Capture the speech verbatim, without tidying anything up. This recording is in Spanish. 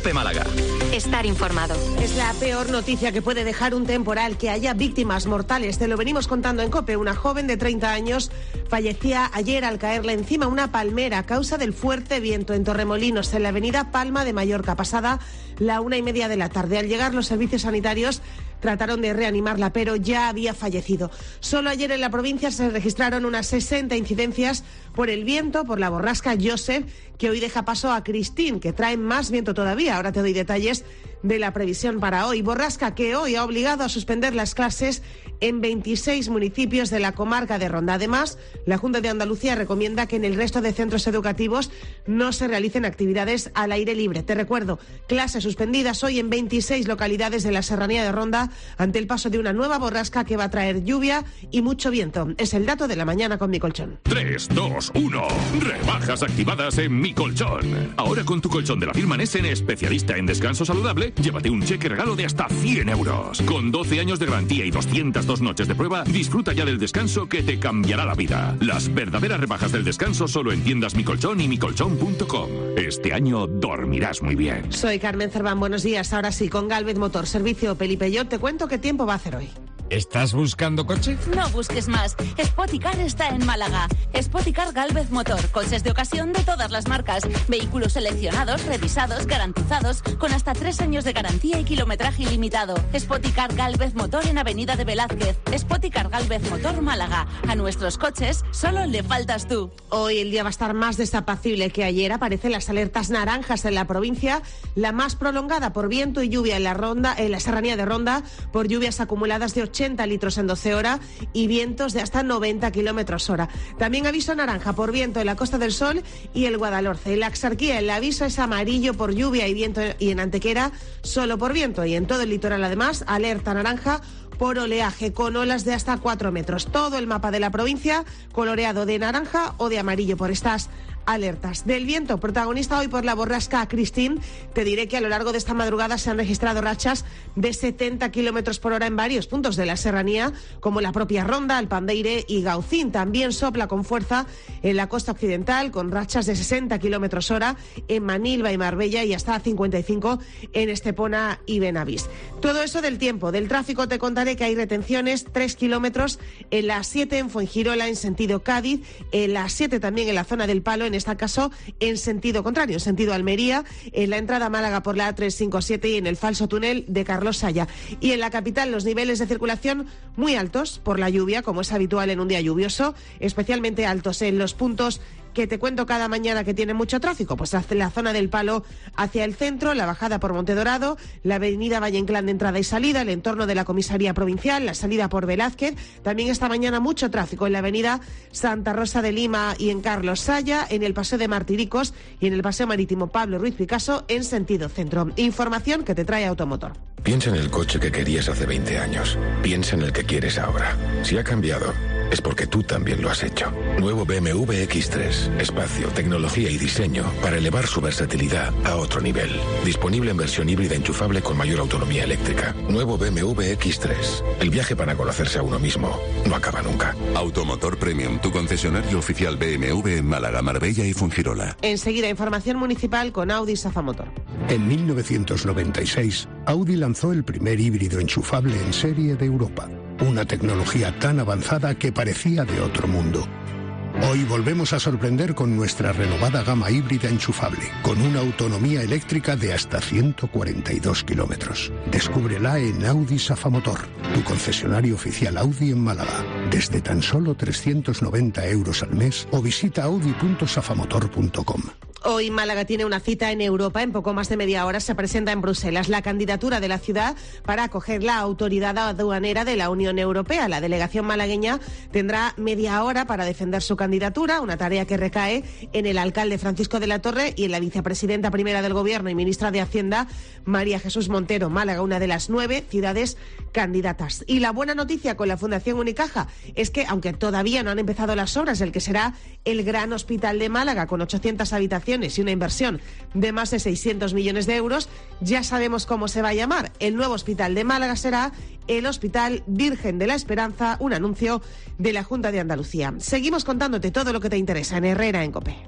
COPE Málaga. Estar informado. Es la peor noticia que puede dejar un temporal, que haya víctimas mortales. Te lo venimos contando en COPE. Una joven de treinta años fallecía ayer al caerle encima una palmera a causa del fuerte viento en Torremolinos, en la avenida Palma de Mallorca, pasada la una y media de la tarde. Al llegar los servicios sanitarios trataron de reanimarla, pero ya había fallecido. Solo ayer en la provincia se registraron unas sesenta incidencias por el viento, por la borrasca Joseph, que hoy deja paso a Christine, que trae más viento todavía. Ahora te doy detalles de la previsión para hoy. Borrasca que hoy ha obligado a suspender las clases en veintiséis municipios de la comarca de Ronda. Además, la Junta de Andalucía recomienda que en el resto de centros educativos no se realicen actividades al aire libre. Te recuerdo, clases suspendidas hoy en veintiséis localidades de la Serranía de Ronda ante el paso de una nueva borrasca que va a traer lluvia y mucho viento. Es el dato de la mañana con Mi Colchón. tres, dos, uno. Rebajas activadas en Mi Colchón. Ahora con tu colchón de la firma Nessen, especialista en descanso saludable, llévate un cheque regalo de hasta cien euros. Con doce años de garantía y doscientas dos noches de prueba, disfruta ya del descanso que te cambiará la vida. Las verdaderas rebajas del descanso solo en tiendas Mi Colchón y mi colchón punto com. Este año dormirás muy bien. Soy Carmen Cerván, buenos días. Ahora sí, con Galvez Motor, servicio Opel y Peugeot, te cuento qué tiempo va a hacer hoy. ¿Estás buscando coche? No busques más. Spoticar está en Málaga. Spoticar Galvez Motor. Coches de ocasión de todas las marcas. Vehículos seleccionados, revisados, garantizados, con hasta tres años de garantía y kilometraje ilimitado. Spoticar Galvez Motor en Avenida de Velázquez. Spoticar Galvez Motor Málaga. A nuestros coches solo le faltas tú. Hoy el día va a estar más desapacible que ayer. Aparecen las alertas naranjas en la provincia, la más prolongada por viento y lluvia en la Ronda, en la Serranía de Ronda, por lluvias acumuladas de ochenta litros en doce horas y vientos de hasta noventa kilómetros hora. También aviso naranja por viento en la Costa del Sol y el Guadalhorce. En la Axarquía el aviso es amarillo por lluvia y viento, y en Antequera solo por viento. Y en todo el litoral además alerta naranja por oleaje con olas de hasta cuatro metros. Todo el mapa de la provincia coloreado de naranja o de amarillo por estas alertas. Del viento, protagonista hoy por la borrasca Christine, te diré que a lo largo de esta madrugada se han registrado rachas de setenta kilómetros por hora en varios puntos de la serranía, como la propia Ronda, Alpandeire y Gaucín. También sopla con fuerza en la costa occidental, con rachas de sesenta kilómetros hora en Manilva y Marbella y hasta cincuenta y cinco en Estepona y Benavís. Todo eso del tiempo. Del tráfico te contaré que hay retenciones, tres kilómetros en la siete en Fuengirola en sentido Cádiz, en la siete también en la zona del Palo, en este caso en sentido contrario, en sentido Almería, en la entrada a Málaga por la A trescientos cincuenta y siete y en el falso túnel de Carlos Saya. Y en la capital los niveles de circulación muy altos por la lluvia, como es habitual en un día lluvioso, especialmente altos en los puntos que te cuento cada mañana que tiene mucho tráfico, pues hacia la zona del Palo hacia el centro, la bajada por Montedorado, la avenida Valle Inclán de entrada y salida, el entorno de la comisaría provincial, la salida por Velázquez. También esta mañana mucho tráfico en la avenida Santa Rosa de Lima y en Carlos Saya, en el paseo de Martiricos y en el paseo marítimo Pablo Ruiz Picasso en sentido centro. Información que te trae Automotor. Piensa en el coche que querías hace veinte años. Piensa en el que quieres ahora. Si ha cambiado, es porque tú también lo has hecho. Nuevo B M W X tres. Espacio, tecnología y diseño para elevar su versatilidad a otro nivel. Disponible en versión híbrida enchufable con mayor autonomía eléctrica. Nuevo B M W X tres. El viaje para conocerse a uno mismo no acaba nunca. Automotor Premium, tu concesionario oficial B M W en Málaga, Marbella y Fuengirola. Enseguida, información municipal con Audi Safamotor. En mil novecientos noventa y seis, Audi lanzó el primer híbrido enchufable en serie de Europa. Una tecnología tan avanzada que parecía de otro mundo. Hoy volvemos a sorprender con nuestra renovada gama híbrida enchufable, con una autonomía eléctrica de hasta ciento cuarenta y dos kilómetros. Descúbrela en Audi Safamotor, tu concesionario oficial Audi en Málaga, desde tan solo trescientos noventa euros al mes o visita audi punto safamotor punto com. Hoy Málaga tiene una cita en Europa. En poco más de media hora se presenta en Bruselas la candidatura de la ciudad para acoger la autoridad aduanera de la Unión Europea. La delegación malagueña tendrá media hora para defender su candidatura, una tarea que recae en el alcalde Francisco de la Torre y en la vicepresidenta primera del Gobierno y ministra de Hacienda, María Jesús Montero. Málaga, una de las nueve ciudades candidatas. Y la buena noticia con la Fundación Unicaja es que, aunque todavía no han empezado las obras del que será el gran hospital de Málaga, con ochocientas habitaciones y una inversión de más de seiscientos millones de euros, ya sabemos cómo se va a llamar. El nuevo hospital de Málaga será el Hospital Virgen de la Esperanza, un anuncio de la Junta de Andalucía. Seguimos contándote todo lo que te interesa en Herrera en COPE.